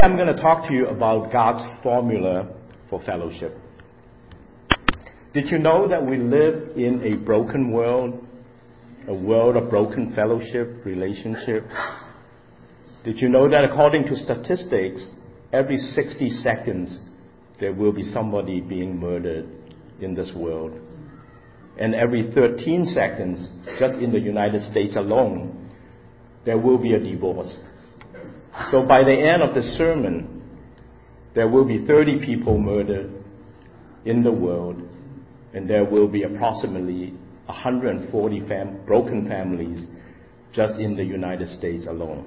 I'm going to talk to you about God's formula for fellowship. Did you know that we live in a broken world, a world of broken fellowship, relationships? Did you know that according to statistics, every 60 seconds there will be somebody being murdered in this world? And every 13 seconds, just in the United States alone, there will be a divorce. So by the end of the sermon, there will be 30 people murdered in the world, and there will be approximately 140 broken families just in the United States alone.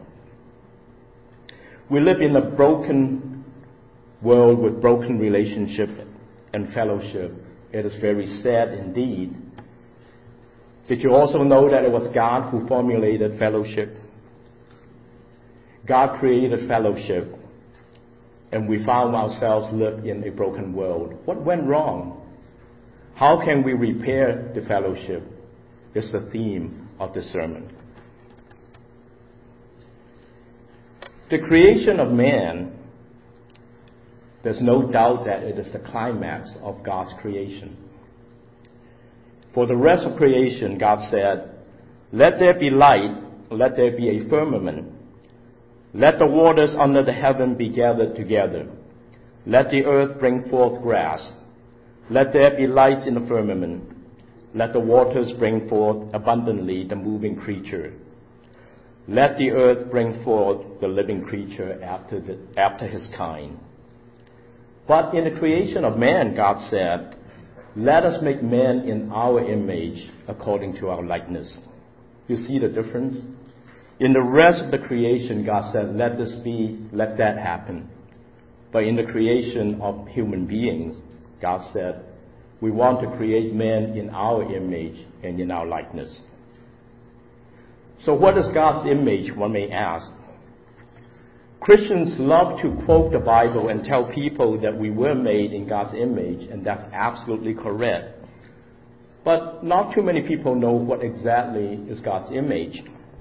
We live in a broken world with broken relationship and fellowship. It is very sad indeed. Did you also know that it was God who formulated fellowship? God created fellowship, and we found ourselves live in a broken world. What went wrong? How can we repair the fellowship? Is the theme of the sermon. The creation of man, there's no doubt that it is the climax of God's creation. For the rest of creation, God said, "Let there be light, let there be a firmament. Let the waters under the heaven be gathered together. Let the earth bring forth grass. Let there be lights in the firmament. Let the waters bring forth abundantly the moving creature. Let the earth bring forth the living creature after his kind." But in the creation of man, God said, "Let us make man in our image according to our likeness." You see the difference? In the rest of the creation, God said, "Let this be, let that happen." But in the creation of human beings, God said, "We want to create man in our image and in our likeness." So what is God's image, one may ask? Christians love to quote the Bible and tell people that we were made in God's image, and that's absolutely correct. But not too many people know what exactly is God's image.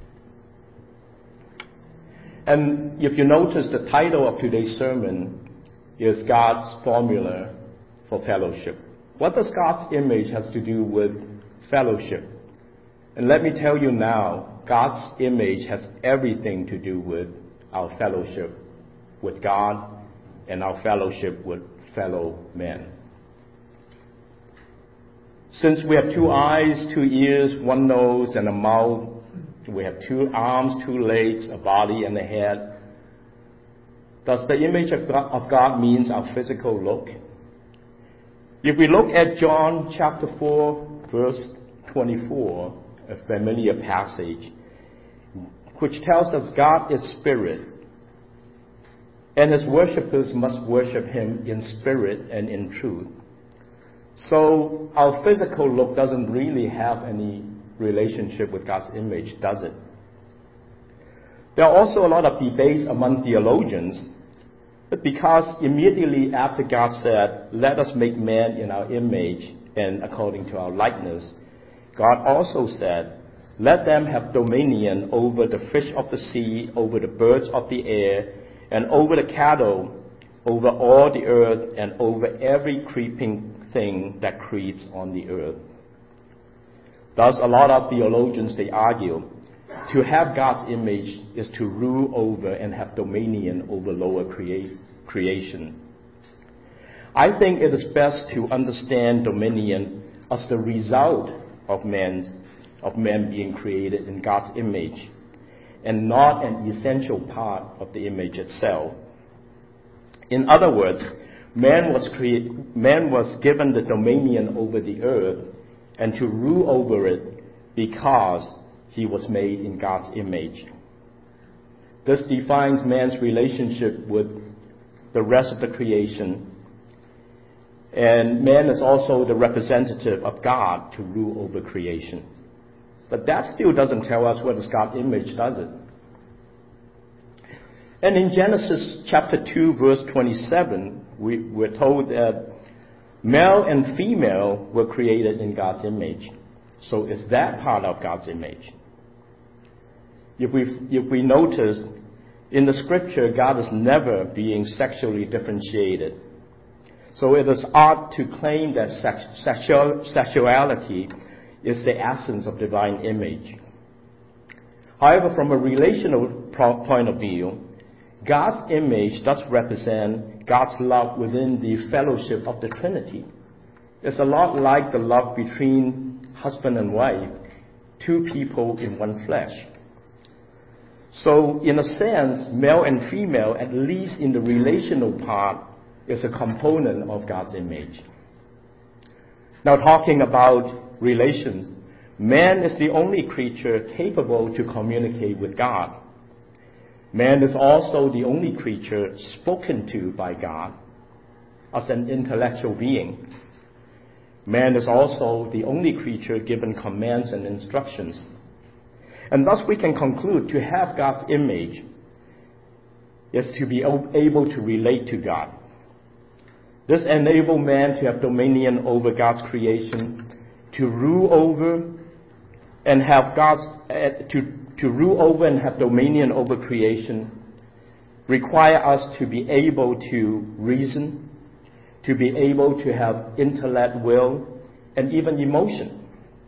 And if you notice, the title of today's sermon is God's Formula for Fellowship. What does God's image have to do with fellowship? And let me tell you now, God's image has everything to do with our fellowship with God and our fellowship with fellow men. Since we have 2 eyes, 2 ears, 1 nose, and a mouth, we have 2 arms, 2 legs, a body, and a head. Does the image of God means our physical look? If we look at John chapter 4, verse 24, a familiar passage, which tells us God is spirit, and his worshippers must worship him in spirit and in truth. So our physical look doesn't really have any relationship with God's image, does it? There are also a lot of debates among theologians, because immediately after God said, "Let us make man in our image and according to our likeness," God also said, "Let them have dominion over the fish of the sea, over the birds of the air, and over the cattle, over all the earth, and over every creeping thing that creeps on the earth." Thus, a lot of theologians, they argue, to have God's image is to rule over and have dominion over lower creation. I think it is best to understand dominion as the result of man being created in God's image, and not an essential part of the image itself. In other words, man was given the dominion over the earth and to rule over it because he was made in God's image. This defines man's relationship with the rest of the creation, and man is also the representative of God to rule over creation. But that still doesn't tell us what is God's image, does it? And in Genesis chapter 2, verse 27, we're told that male and female were created in God's image. So is that part of God's image? If we notice, In the scripture, God is never being sexually differentiated. So it is odd to claim that sexuality is the essence of divine image. However, from a relational point of view, God's image does represent God's love within the fellowship of the Trinity. It's a lot like the love between husband and wife, two people in one flesh. So, in a sense, male and female, at least in the relational part, is a component of God's image. Now, talking about relations, man is the only creature capable to communicate with God. Man is also the only creature spoken to by God as an intellectual being. Man is also the only creature given commands and instructions. And thus we can conclude to have God's image is to be able to relate to God. This enables man to have dominion over God's creation, to rule over and have to rule over and have dominion over creation, require us to be able to reason, to be able to have intellect, will, and even emotion.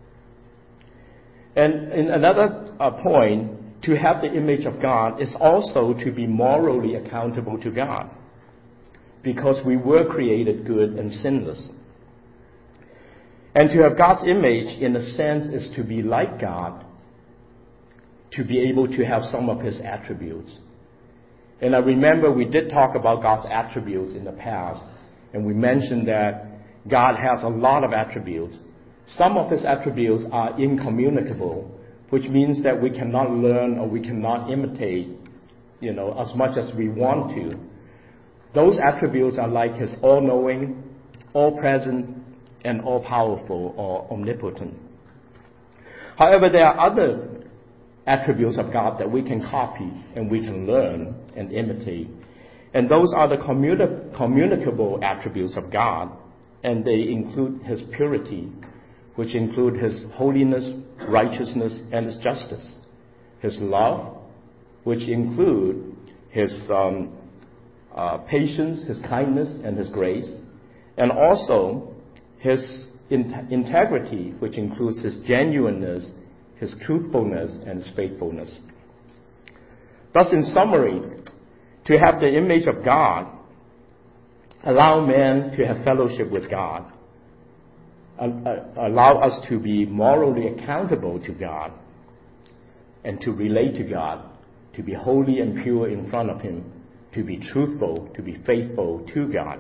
And in another point, to have the image of God is also to be morally accountable to God, because we were created good and sinless. And to have God's image, in a sense, is to be like God, to be able to have some of His attributes. And I remember we did talk about God's attributes in the past, and we mentioned that God has a lot of attributes. Some of His attributes are incommunicable, which means that we cannot learn or we cannot imitate, as much as we want to. Those attributes are like His all-knowing, all-present, and all-powerful or omnipotent. However, there are other attributes of God that we can copy and we can learn and imitate. And those are the communicable attributes of God, and they include His purity, which include His holiness, righteousness, and His justice. His love, which include His patience, His kindness, and His grace. And also His integrity, which includes His genuineness, His truthfulness, and His faithfulness. Thus, in summary, to have the image of God, allow man to have fellowship with God, allow us to be morally accountable to God, and to relate to God, to be holy and pure in front of Him, to be truthful, to be faithful to God.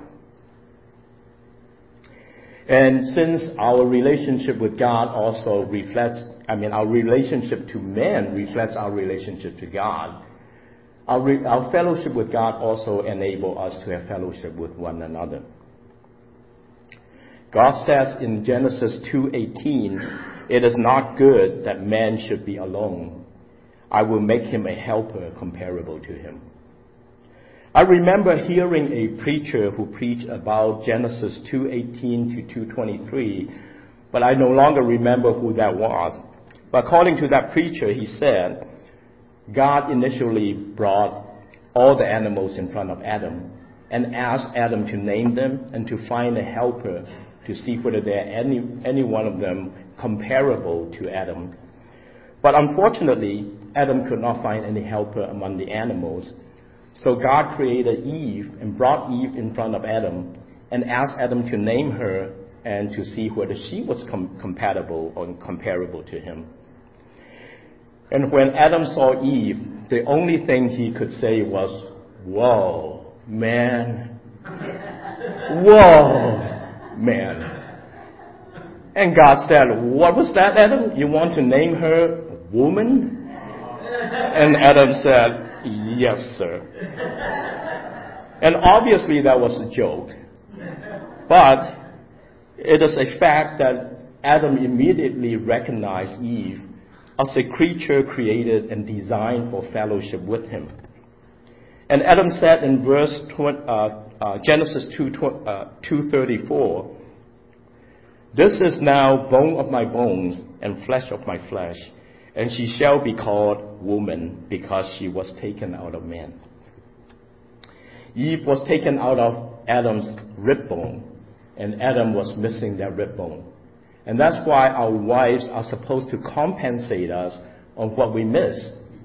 And since our relationship with God also reflects, our relationship to man reflects our relationship to God, our fellowship with God also enables us to have fellowship with one another. God says in Genesis 2:18, "It is not good that man should be alone. I will make him a helper comparable to him." I remember hearing a preacher who preached about Genesis 2:18 to 2:23, but I no longer remember who that was. But according to that preacher, he said, God initially brought all the animals in front of Adam and asked Adam to name them and to find a helper to see whether there are any one of them comparable to Adam. But unfortunately, Adam could not find any helper among the animals. So God created Eve and brought Eve in front of Adam and asked Adam to name her and to see whether she was compatible or comparable to him. And when Adam saw Eve, the only thing he could say was, "Whoa, man. Whoa, man." And God said, "What was that, Adam? You want to name her woman?" And Adam said, "Yes, sir." And obviously that was a joke. But it is a fact that Adam immediately recognized Eve as a creature created and designed for fellowship with him. And Adam said in Genesis 2:34, "This is now bone of my bones and flesh of my flesh. and she shall be called woman, because she was taken out of man. Eve was taken out of Adam's rib bone, and Adam was missing that rib bone. And that's why our wives are supposed to compensate us on what we miss.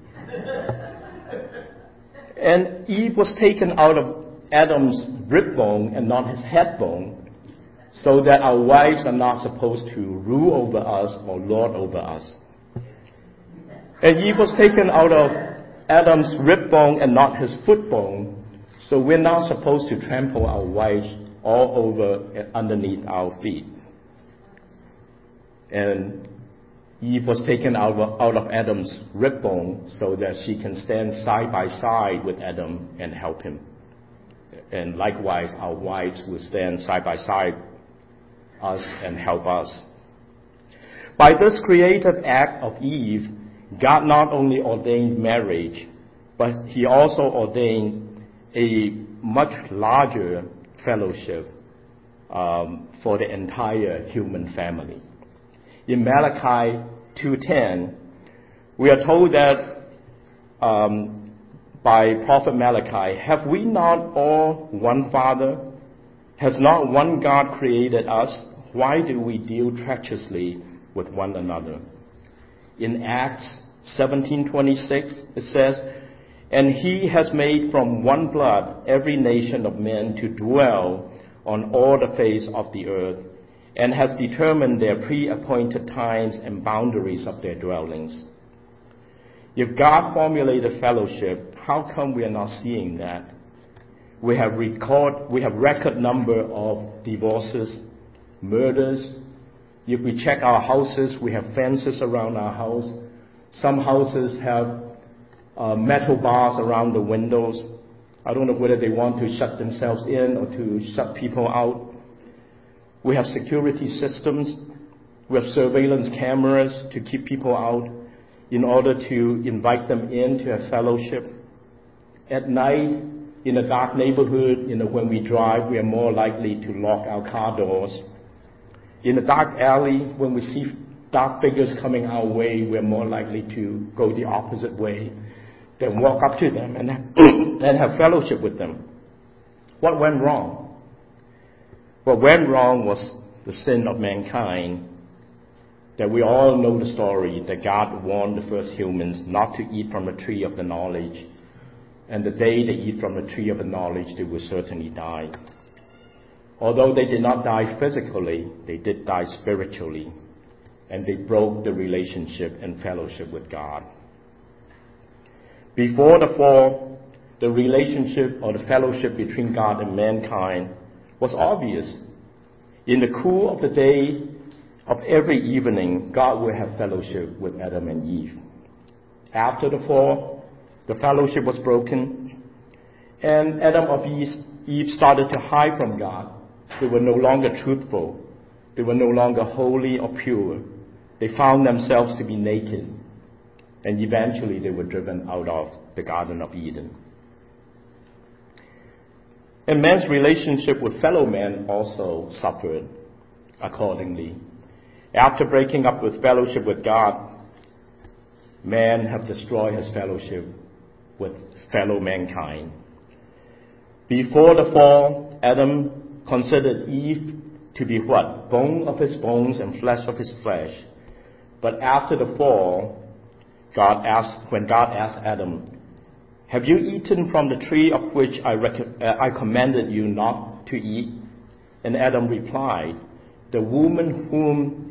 And Eve was taken out of Adam's rib bone and not his head bone, so that our wives are not supposed to rule over us or lord over us. And Eve was taken out of Adam's rib bone and not his foot bone, so we're not supposed to trample our wives all over and underneath our feet. And Eve was taken out of Adam's rib bone so that she can stand side by side with Adam and help him. And likewise, our wives will stand side by side us and help us. By this creative act of Eve, God not only ordained marriage, but He also ordained a much larger fellowship for the entire human family. In Malachi 2:10, we are told that by Prophet Malachi, have we not all one Father? Has not one God created us? Why do we deal treacherously with one another? In Acts 17:26, it says, and He has made from one blood every nation of men to dwell on all the face of the earth, and has determined their pre-appointed times and boundaries of their dwellings. If God formulated fellowship, how come we are not seeing that? We have record number of divorces, murders. If we check our houses, we have fences around our house. Some houses have metal bars around the windows. I don't know whether they want to shut themselves in or to shut people out. We have security systems. We have surveillance cameras to keep people out in order to invite them in to have fellowship. At night, in a dark neighborhood, when we drive, we are more likely to lock our car doors. In a dark alley, when we see dark figures coming our way, we're more likely to go the opposite way than walk up to them and have fellowship with them. What went wrong? What went wrong was the sin of mankind, that we all know the story, that God warned the first humans not to eat from the tree of the knowledge, and the day they eat from the tree of the knowledge, they will certainly die. Although they did not die physically, they did die spiritually, and they broke the relationship and fellowship with God. Before the fall, the relationship or the fellowship between God and mankind was obvious. In the cool of the day, of every evening, God will have fellowship with Adam and Eve. After the fall, the fellowship was broken, and Adam and Eve started to hide from God. They were no longer truthful. They were no longer holy or pure. They found themselves to be naked, and eventually they were driven out of the Garden of Eden. And man's relationship with fellow men also suffered accordingly. After breaking up with fellowship with God, man have destroyed his fellowship with fellow mankind. Before the fall, Adam considered Eve to be what? Bone of his bones and flesh of his flesh. But after the fall, when God asked Adam, have you eaten from the tree of which I commanded you not to eat? And Adam replied, the woman whom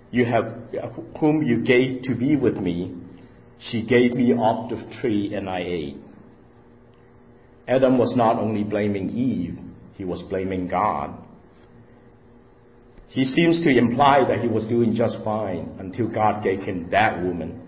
you gave to be with me, she gave me of the tree and I ate. Adam was not only blaming Eve, he was blaming God. He seems to imply that he was doing just fine until God gave him that woman.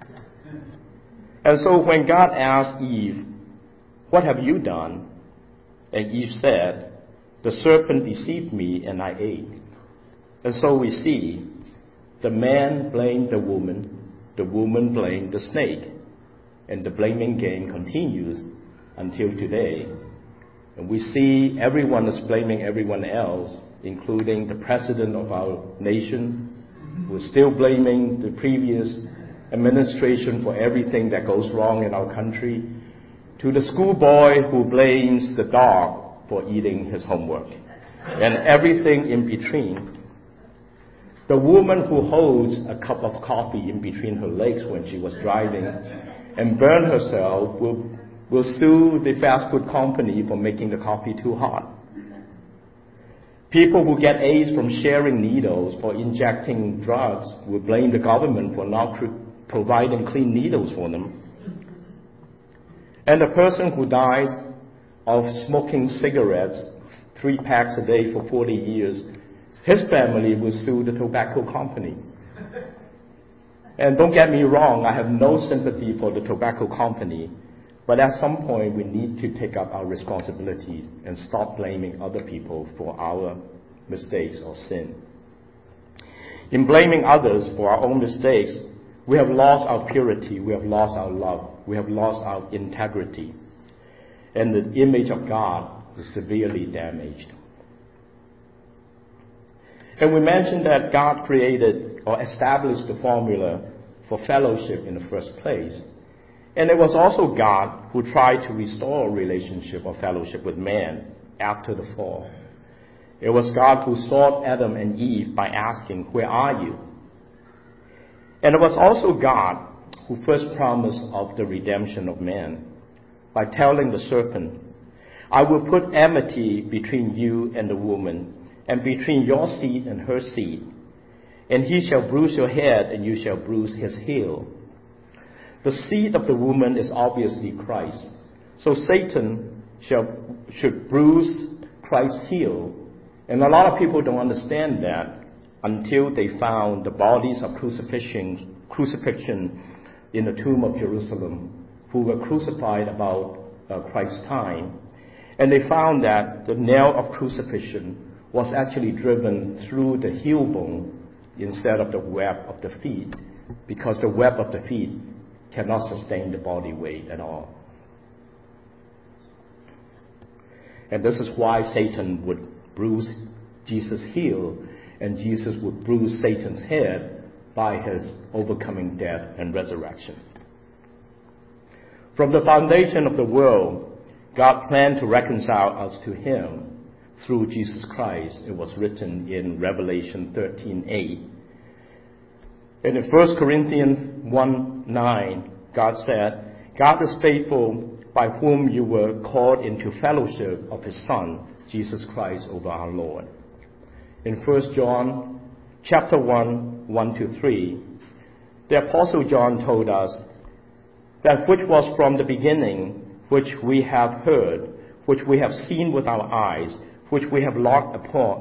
And so when God asked Eve, what have you done? And Eve said, the serpent deceived me and I ate. And so we see the man blamed the woman blamed the snake, and the blaming game continues until today. And we see everyone is blaming everyone else, including the president of our nation, who is still blaming the previous administration for everything that goes wrong in our country, to the schoolboy who blames the dog for eating his homework, and everything in between. The woman who holds a cup of coffee in between her legs when she was driving and burned herself will sue the fast food company for making the coffee too hot. People who get AIDS from sharing needles or injecting drugs will blame the government for not providing clean needles for them. And the person who dies of smoking cigarettes 3 packs a day for 40 years, his family will sue the tobacco company. And don't get me wrong, I have no sympathy for the tobacco company, but at some point we need to take up our responsibilities and stop blaming other people for our mistakes or sin. In blaming others for our own mistakes, we have lost our purity, we have lost our love, we have lost our integrity, and the image of God is severely damaged. And we mentioned that God created or established the formula for fellowship in the first place. And it was also God who tried to restore a relationship or fellowship with man after the fall. It was God who sought Adam and Eve by asking, "Where are you?" And it was also God who first promised of the redemption of man by telling the serpent, "I will put enmity between you and the woman, and between your seed and her seed. And he shall bruise your head, and you shall bruise his heel." The seed of the woman is obviously Christ. So Satan should bruise Christ's heel. And a lot of people don't understand that until they found the bodies of crucifixion in the tomb of Jerusalem, who were crucified about Christ's time. And they found that the nail of crucifixion was actually driven through the heel bone instead of the web of the feet, because the web of the feet cannot sustain the body weight at all. And this is why Satan would bruise Jesus' heel, and Jesus would bruise Satan's head by his overcoming death and resurrection. From the foundation of the world, God planned to reconcile us to him through Jesus Christ. It was written in Revelation 13:8. And in 1 Corinthians 1:9, God said, "God is faithful, by whom you were called into fellowship of his Son, Jesus Christ, over our Lord." In 1 John chapter 1:1-3, the Apostle John told us that which was from the beginning, which we have heard, which we have seen with our eyes, which we have looked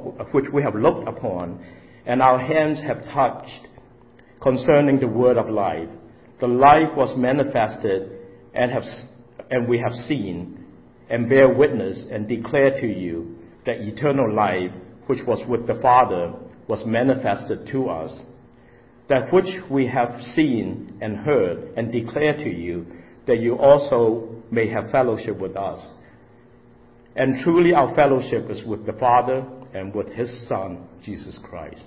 upon, and our hands have touched, concerning the word of life. The life was manifested, and we have seen, and bear witness, and declare to you that eternal life, which was with the Father, was manifested to us. That which we have seen and heard, and declare to you, that you also may have fellowship with us. And truly our fellowship is with the Father and with his Son, Jesus Christ.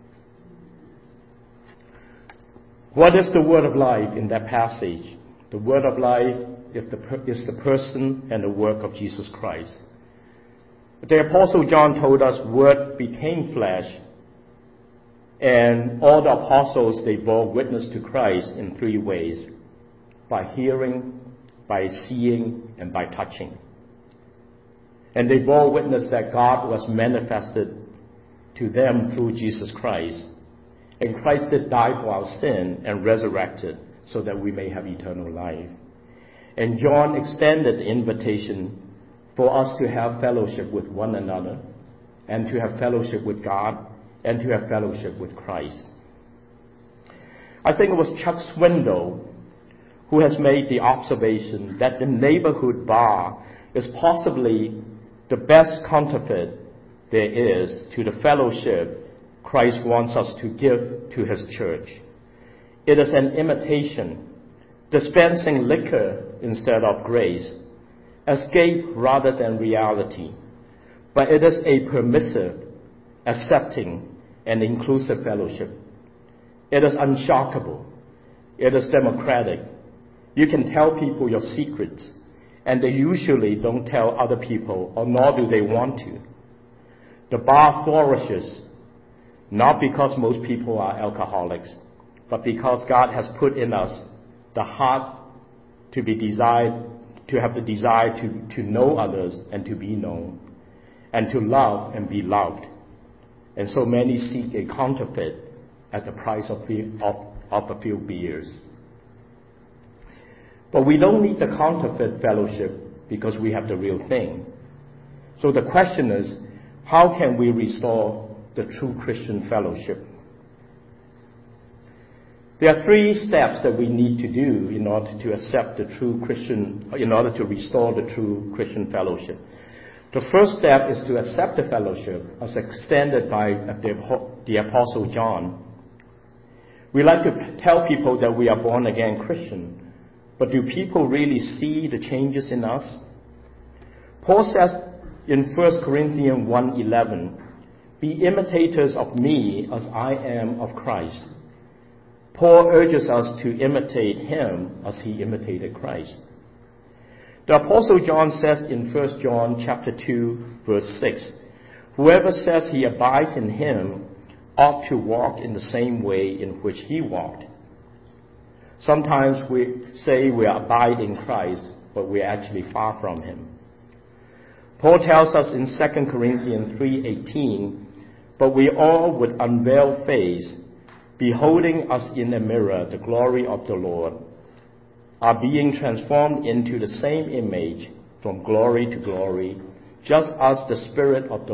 What is the word of life in that passage? The word of life is the person and the work of Jesus Christ. The Apostle John told us, "Word became flesh," and all the apostles, they bore witness to Christ in 3 ways: by hearing, by seeing, and by touching. And they bore witness that God was manifested to them through Jesus Christ. And Christ did die for our sin and resurrected so that we may have eternal life. And John extended the invitation for us to have fellowship with one another, and to have fellowship with God, and to have fellowship with Christ. I think it was Chuck Swindoll who has made the observation that the neighborhood bar is possibly the best counterfeit there is to the fellowship Christ wants us to give to his church. It is an imitation, dispensing liquor instead of grace, escape rather than reality. But it is a permissive, accepting, and inclusive fellowship. It is unshockable. It is democratic. You can tell people your secrets, and they usually don't tell other people, or nor do they want to. The bar flourishes, not because most people are alcoholics, but because God has put in us the heart to have the desire to know others and to be known, and to love and be loved. And so many seek a counterfeit at the price of a few beers. But we don't need the counterfeit fellowship because we have the real thing. So the question is, how can we restore the true Christian fellowship? There are 3 steps that we need to do in order to restore the true Christian fellowship. The first step is to accept the fellowship as extended by the Apostle John. We like to tell people that we are born again Christian, but do people really see the changes in us? Paul says in 1 Corinthians 1:11, "Be imitators of me as I am of Christ." Paul urges us to imitate him as he imitated Christ. The Apostle John says in 1 John chapter 2, verse 6, "Whoever says he abides in him ought to walk in the same way in which he walked." Sometimes we say we abide in Christ, but we're actually far from him. Paul tells us in 2 Corinthians 3:18, "But we all with unveiled face, beholding as in a mirror the glory of the Lord, are being transformed into the same image from glory to glory, just as by the Spirit of the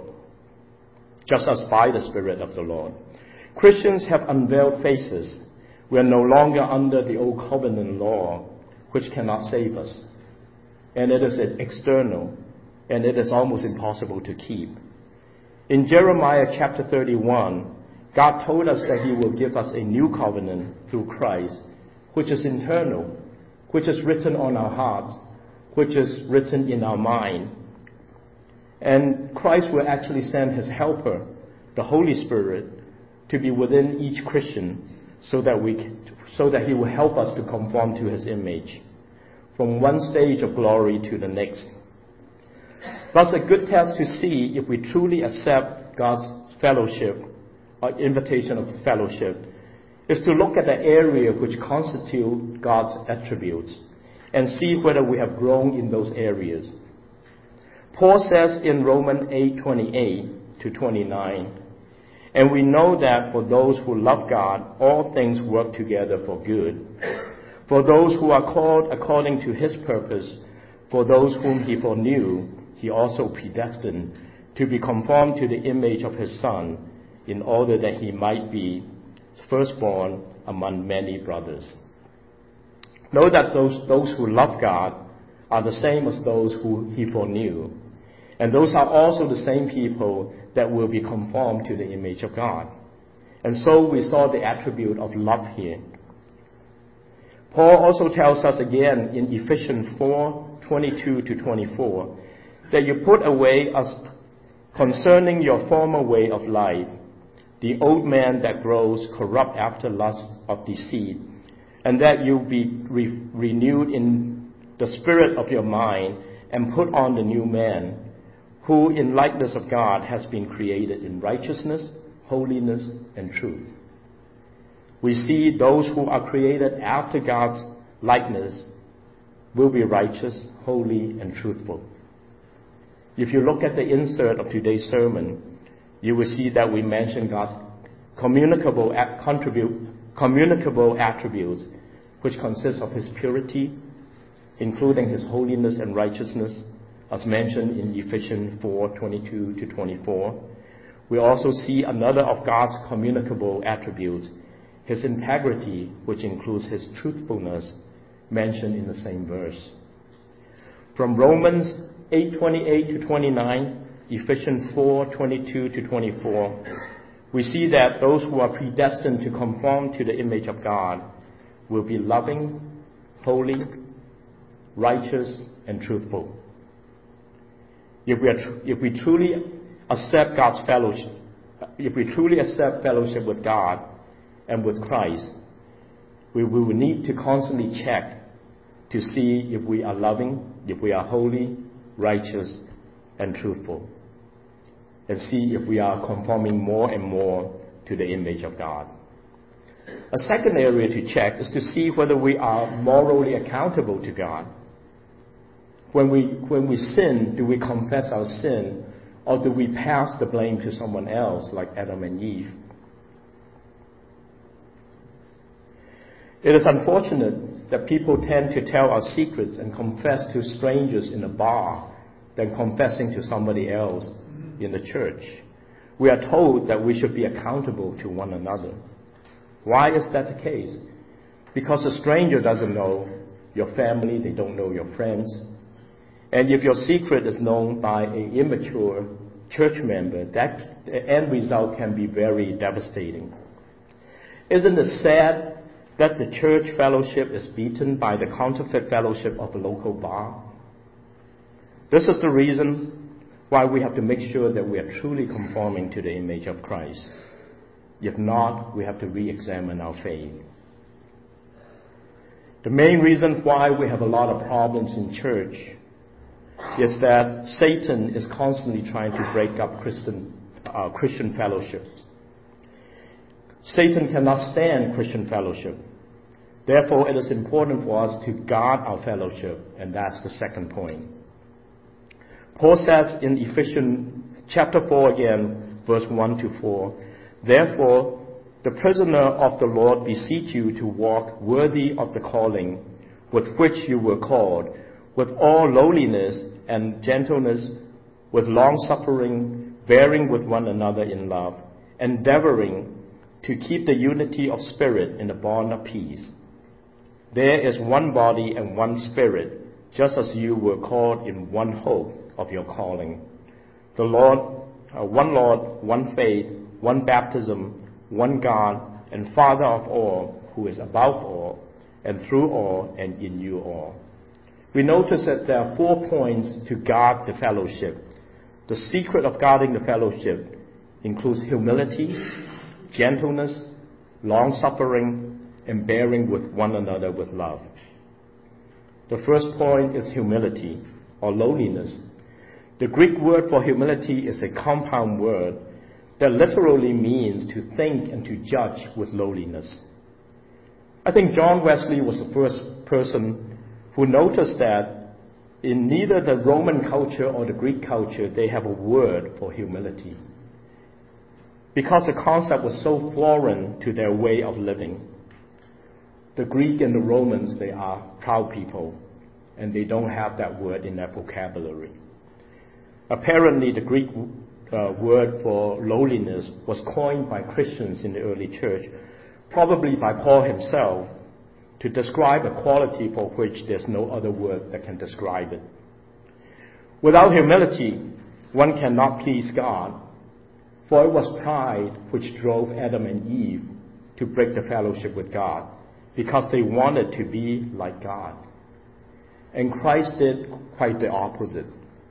Lord." Christians have unveiled faces. We are no longer under the old covenant law, which cannot save us. And it is external, and it is almost impossible to keep. In Jeremiah chapter 31, God told us that he will give us a new covenant through Christ, which is internal, which is written on our hearts, which is written in our mind. And Christ will actually send his helper, the Holy Spirit, to be within each Christian so that he will help us to conform to his image from one stage of glory to the next. Thus, a good test to see if we truly accept God's fellowship or invitation of fellowship is to look at the area which constitute God's attributes and see whether we have grown in those areas. Paul says in Romans 8:28-29, "And we know that for those who love God, all things work together for good. For those who are called according to his purpose, for those whom he foreknew, he also predestined to be conformed to the image of his Son, in order that he might be firstborn among many brothers." Know that those who love God are the same as those who he foreknew. And those are also the same people that will be conformed to the image of God. And so we saw the attribute of love here. Paul also tells us again in Ephesians 4:22-24 that you put away as concerning your former way of life the old man that grows corrupt after lust of deceit, and that you be renewed in the spirit of your mind and put on the new man, who in likeness of God has been created in righteousness, holiness, and truth. We see those who are created after God's likeness will be righteous, holy, and truthful. If you look at the insert of today's sermon, you will see that we mention God's communicable attributes, which consist of his purity, including his holiness and righteousness, as mentioned in Ephesians 4:22-24. We also see another of God's communicable attributes, his integrity, which includes his truthfulness, mentioned in the same verse. From Romans 8:28-29, Ephesians 4:22-24, we see that those who are predestined to conform to the image of God will be loving, holy, righteous, and truthful. If we truly accept God's fellowship with God and with Christ, We will need to constantly check to see if we are loving, if we are holy, righteous, and truthful, and see if we are conforming more and more to the image of God. A second area to check is to see whether we are morally accountable to God. When we sin, do we confess our sin, or do we pass the blame to someone else, like Adam and Eve? It is unfortunate that people tend to tell our secrets and confess to strangers in a bar than confessing to somebody else in the church. We are told that we should be accountable to one another. Why is that the case? Because a stranger doesn't know your family, they don't know your friends. And if your secret is known by an immature church member, that the end result can be very devastating. Isn't it sad that the church fellowship is beaten by the counterfeit fellowship of the local bar? This is the reason why we have to make sure that we are truly conforming to the image of Christ. If not, we have to re-examine our faith. The main reason why we have a lot of problems in church is that Satan is constantly trying to break up Christian fellowships. Satan cannot stand Christian fellowship. Therefore, it is important for us to guard our fellowship, and that's the second point. Paul says in Ephesians chapter 4 again, verse 1 to 4, "Therefore, the prisoner of the Lord beseech you to walk worthy of the calling with which you were called, with all lowliness and gentleness, with long-suffering, bearing with one another in love, endeavoring to keep the unity of spirit in the bond of peace. There is one body and one spirit, just as you were called in one hope of your calling. The Lord, one Lord, one faith, one baptism, one God, and Father of all, who is above all, and through all, and in you all." We notice that there are 4 points to guard the fellowship. The secret of guarding the fellowship includes humility, gentleness, long-suffering, and bearing with one another with love. The first point is humility, or lowliness. The Greek word for humility is a compound word that literally means to think and to judge with lowliness. I think John Wesley was the first person who noticed that in neither the Roman culture or the Greek culture, they have a word for humility, because the concept was so foreign to their way of living. The Greek and the Romans, they are proud people, and they don't have that word in their vocabulary. Apparently, the Greek word for lowliness was coined by Christians in the early church, probably by Paul himself, to describe a quality for which there's no other word that can describe it. Without humility, one cannot please God, for it was pride which drove Adam and Eve to break the fellowship with God, because they wanted to be like God. And Christ did quite the opposite.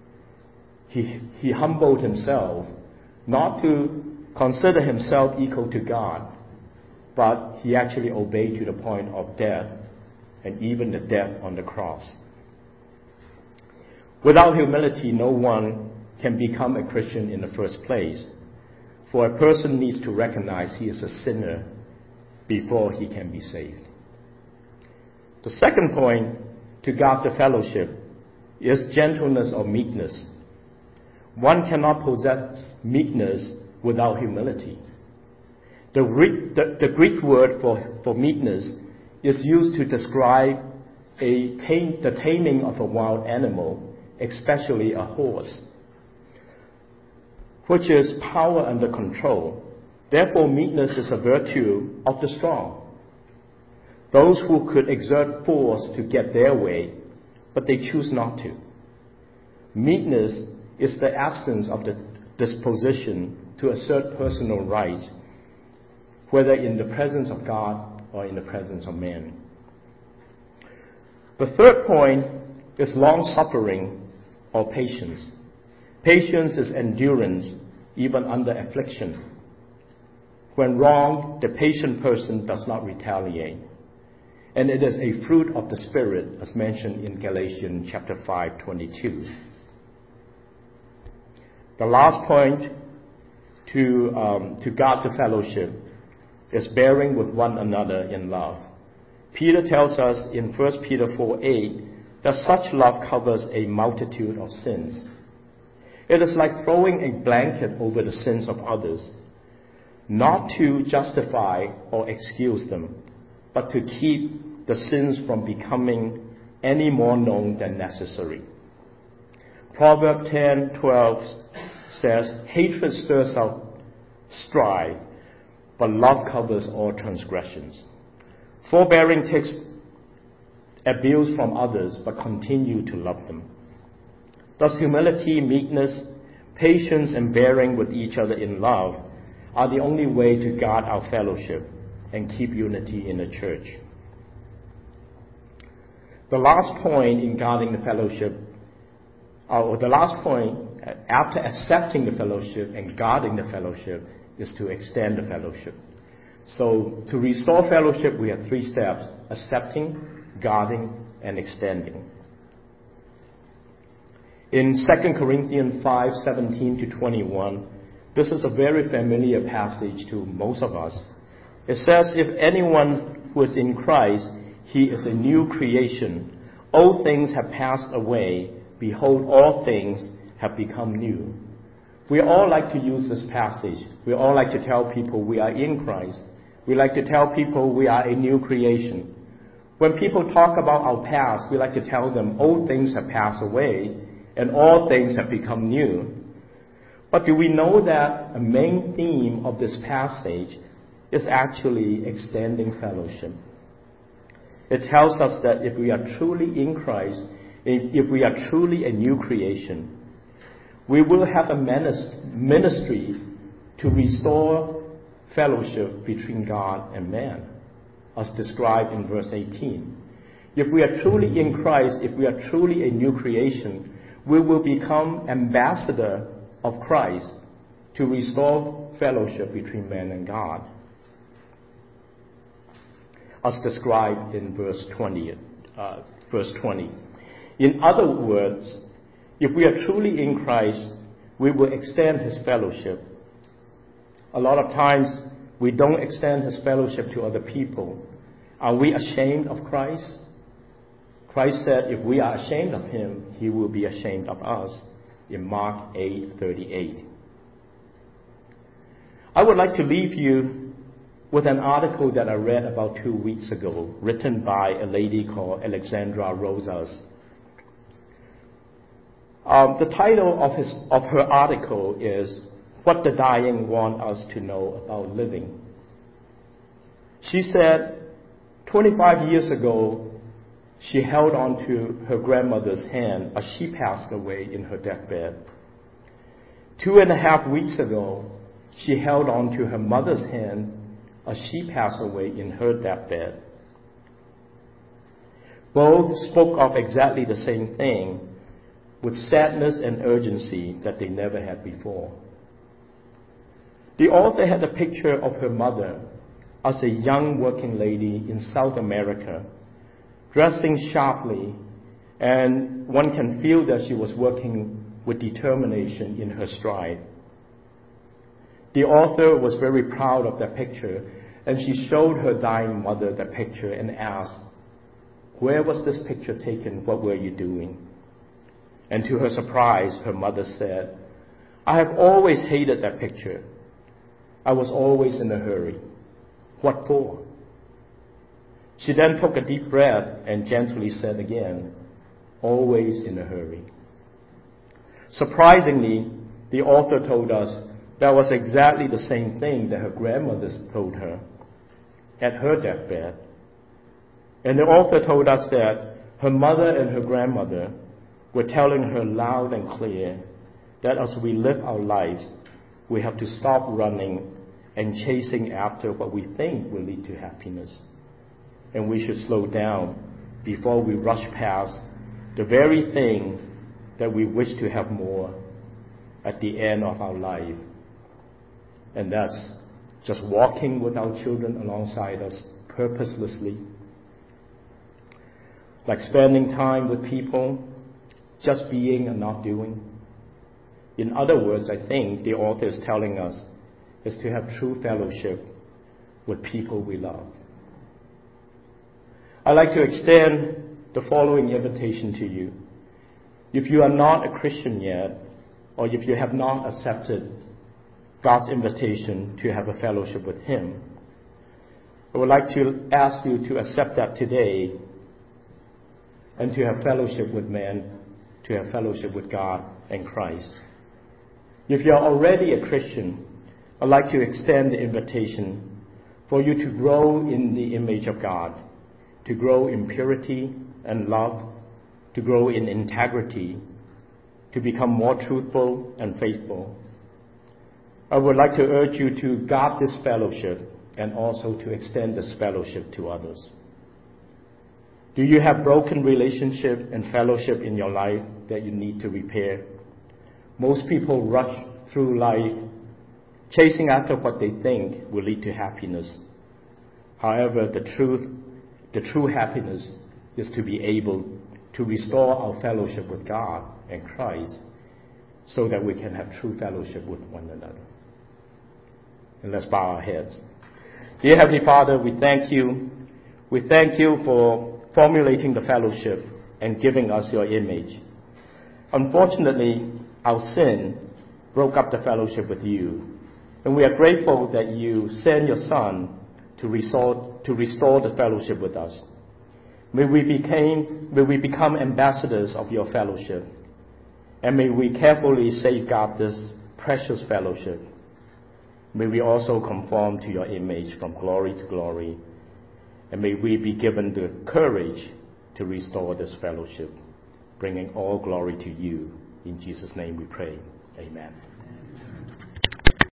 He humbled himself, not to consider himself equal to God, but he actually obeyed to the point of death, and even the death on the cross. Without humility, no one can become a Christian in the first place, for a person needs to recognize he is a sinner before he can be saved. The second point to guard the fellowship is gentleness or meekness. One cannot possess meekness without humility. The Greek word for meekness is used to describe the taming of a wild animal, especially a horse, which is power under control. Therefore, meekness is a virtue of the strong. Those who could exert force to get their way, but they choose not to. Meekness is the absence of the disposition to assert personal rights, whether in the presence of God or in the presence of man. The third point is long-suffering or patience. Patience is endurance even under affliction. When wronged, the patient person does not retaliate. And it is a fruit of the Spirit, as mentioned in Galatians chapter 5:22. The last point to guard the fellowship is bearing with one another in love. Peter tells us in 1 Peter 4:8 that such love covers a multitude of sins. It is like throwing a blanket over the sins of others, not to justify or excuse them, but to keep the sins from becoming any more known than necessary. Proverbs 10:12 says, hatred stirs up strife, but love covers all transgressions. Forbearing takes abuse from others, but continue to love them. Thus humility, meekness, patience, and bearing with each other in love are the only way to guard our fellowship and keep unity in the church. The last point in guarding the fellowship, or the last point after accepting the fellowship and guarding the fellowship, is to extend the fellowship. So to restore fellowship, we have 3 steps: accepting, guarding, and extending. In 2 Corinthians 5:17-21, this is a very familiar passage to most of us. It says, if anyone who is in Christ, he is a new creation. Old things have passed away. Behold, all things have become new. We all like to use this passage. We all like to tell people we are in Christ. We like to tell people we are a new creation. When people talk about our past, we like to tell them old things have passed away and all things have become new. But do we know that a main theme of this passage is actually extending fellowship? It tells us that if we are truly in Christ, if we are truly a new creation, we will have a ministry to restore fellowship between God and man, as described in verse 18. If we are truly in Christ, if we are truly a new creation, we will become ambassador of Christ to restore fellowship between man and God, as described in verse 20. In other words, if we are truly in Christ, we will extend His fellowship. A lot of times, we don't extend His fellowship to other people. Are we ashamed of Christ? Christ said, if we are ashamed of Him, He will be ashamed of us, in Mark 8:38. I would like to leave you with an article that I read about 2 weeks ago, written by a lady called Alexandra Rosas. The title of her article is, What the Dying Want Us to Know About Living. She said, 25 years ago, she held on to her grandmother's hand as she passed away in her deathbed. 2.5 weeks ago, she held on to her mother's hand as she passed away in her deathbed. Both spoke of exactly the same thing, with sadness and urgency that they never had before. The author had a picture of her mother as a young working lady in South America, dressing sharply, and one can feel that she was working with determination in her stride. The author was very proud of that picture, and she showed her dying mother that picture and asked, where was this picture taken? What were you doing? And to her surprise, her mother said, I have always hated that picture. I was always in a hurry. What for? She then took a deep breath and gently said again, always in a hurry. Surprisingly, the author told us that was exactly the same thing that her grandmother told her at her deathbed. And the author told us that her mother and her grandmother were telling her loud and clear that as we live our lives, we have to stop running and chasing after what we think will lead to happiness. And we should slow down before we rush past the very thing that we wish to have more at the end of our life. And that's just walking with our children alongside us purposelessly, like spending time with people, just being and not doing. In other words, I think the author is telling us is to have true fellowship with people we love. I'd like to extend the following invitation to you. If you are not a Christian yet, or if you have not accepted God's invitation to have a fellowship with Him, I would like to ask you to accept that today and to have fellowship with men, to have fellowship with God and Christ. If you are already a Christian, I'd like to extend the invitation for you to grow in the image of God, to grow in purity and love, to grow in integrity, to become more truthful and faithful. I would like to urge you to guard this fellowship and also to extend this fellowship to others. Do you have broken relationship and fellowship in your life that you need to repair? Most people rush through life chasing after what they think will lead to happiness. However, the true happiness is to be able to restore our fellowship with God and Christ so that we can have true fellowship with one another. And let's bow our heads. Dear Heavenly Father, we thank you. We thank you for formulating the fellowship and giving us your image. Unfortunately, our sin broke up the fellowship with you. And we are grateful that you sent your Son to restore the fellowship with us. May we become ambassadors of your fellowship. And may we carefully safeguard this precious fellowship. May we also conform to your image from glory to glory. And may we be given the courage to restore this fellowship, bringing all glory to you. In Jesus' name we pray. Amen.